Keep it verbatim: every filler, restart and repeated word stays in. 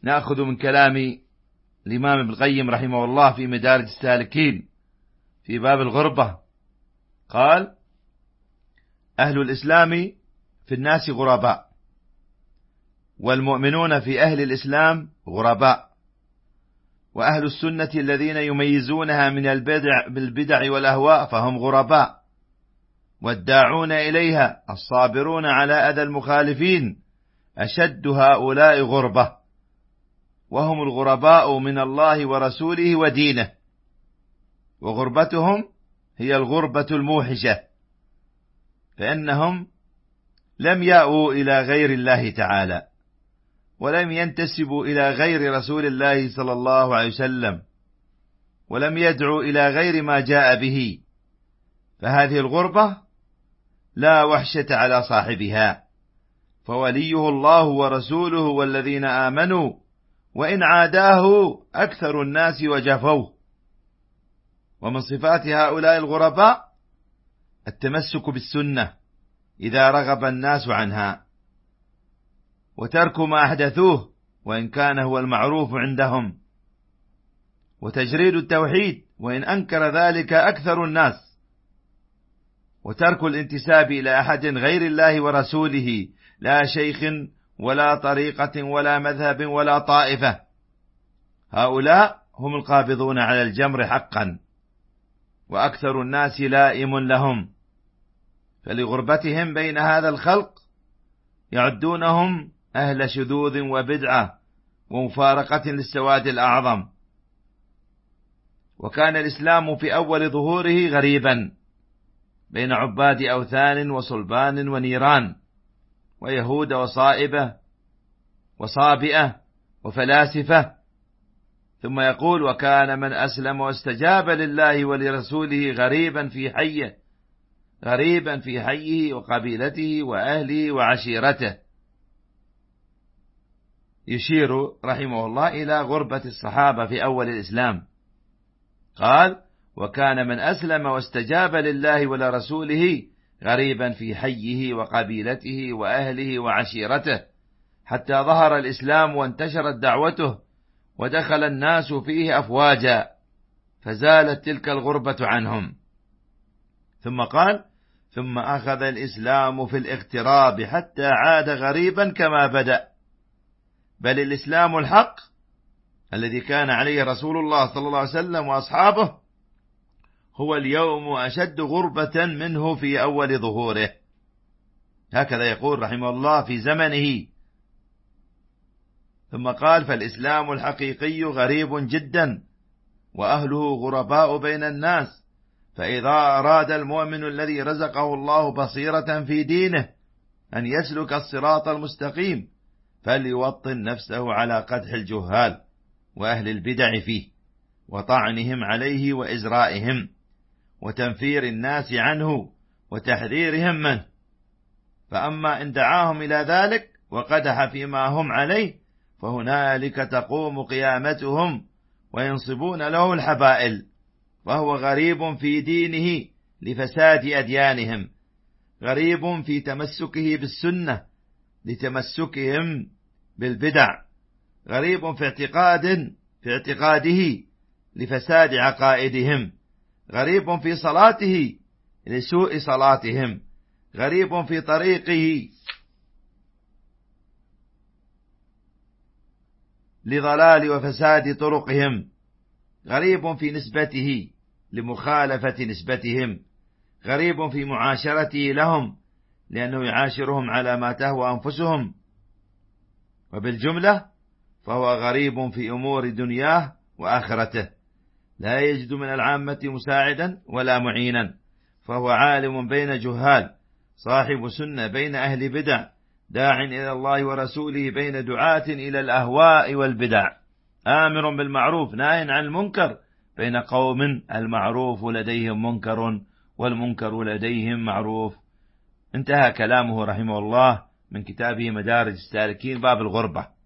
نأخذ من كلام الإمام ابن القيم رحمه الله في مدارج السالكين في باب الغربة. قال: أهل الإسلام في الناس غرباء، والمؤمنون في أهل الإسلام غرباء، وأهل السنة الذين يميزونها من البدع بالبدع والأهواء فهم غرباء، والداعون إليها الصابرون على أذى المخالفين أشد هؤلاء غربة، وهم الغرباء من الله ورسوله ودينه، وغربتهم هي الغربة الموحشة، فإنهم لم يأووا إلى غير الله تعالى، ولم ينتسبوا إلى غير رسول الله صلى الله عليه وسلم، ولم يدعوا إلى غير ما جاء به، فهذه الغربة لا وحشة على صاحبها، فوليه الله ورسوله والذين آمنوا، وإن عاداه أكثر الناس وجفوه. ومن صفات هؤلاء الغرباء التمسك بالسنة إذا رغب الناس عنها، وترك ما أحدثوه وإن كان هو المعروف عندهم، وتجريد التوحيد وإن أنكر ذلك أكثر الناس، وترك الانتساب إلى أحد غير الله ورسوله، لا شيخ ولا طريقة ولا مذهب ولا طائفة. هؤلاء هم القابضون على الجمر حقا، وأكثر الناس لائم لهم، فلغربتهم بين هذا الخلق يعدونهم أهل شذوذ وبدعة ومفارقة للسواد الأعظم. وكان الإسلام في أول ظهوره غريبا بين عباد أوثان وصلبان ونيران، ويهود وصائبة وصابئة وفلاسفة. ثم يقول: وكان من أسلم واستجاب لله ولرسوله غريبا في حيه غريبا في حيه وقبيلته وأهله وعشيرته، يشير رحمه الله إلى غربة الصحابة في أول الإسلام. قال: وكان من أسلم واستجاب لله ولرسوله غريبا في حيه وقبيلته وأهله وعشيرته، حتى ظهر الإسلام وانتشرت دعوته ودخل الناس فيه أفواجا، فزالت تلك الغربة عنهم. ثم قال: ثم أخذ الإسلام في الاغتراب حتى عاد غريبا كما بدأ. بل الإسلام الحق الذي كان عليه رسول الله صلى الله عليه وسلم وأصحابه هو اليوم أشد غربة منه في أول ظهوره. هكذا يقول رحمه الله في زمنه. ثم قال: فالإسلام الحقيقي غريب جدا، وأهله غرباء بين الناس، فإذا أراد المؤمن الذي رزقه الله بصيرة في دينه أن يسلك الصراط المستقيم فليوطن نفسه على قدح الجهال وأهل البدع فيه، وطعنهم عليه وإزرائهم، وتنفير الناس عنه وتحذيرهم منه. فأما إن دعاهم إلى ذلك وقدح فيما هم عليه فهنالك تقوم قيامتهم وينصبون له الحبائل، وهو غريب في دينه لفساد أديانهم، غريب في تمسكه بالسنة لتمسكهم بالبدع، غريب في اعتقاد في اعتقاده لفساد عقائدهم، غريب في صلاته لسوء صلاتهم، غريب في طريقه لضلال وفساد طرقهم، غريب في نسبته لمخالفة نسبتهم، غريب في معاشرته لهم لأنه يعاشرهم على ما تهوى أنفسهم. وبالجملة فهو غريب في أمور دنياه وآخرته، لا يجد من العامة مساعدا ولا معينا، فهو عالم بين جهال، صاحب سنة بين أهل بدع، داع إلى الله ورسوله بين دعاة إلى الأهواء والبدع، آمر بالمعروف ناهٍ عن المنكر بين قوم المعروف لديهم منكر والمنكر لديهم معروف. انتهى كلامه رحمه الله من كتابه مدارج السالكين باب الغربة.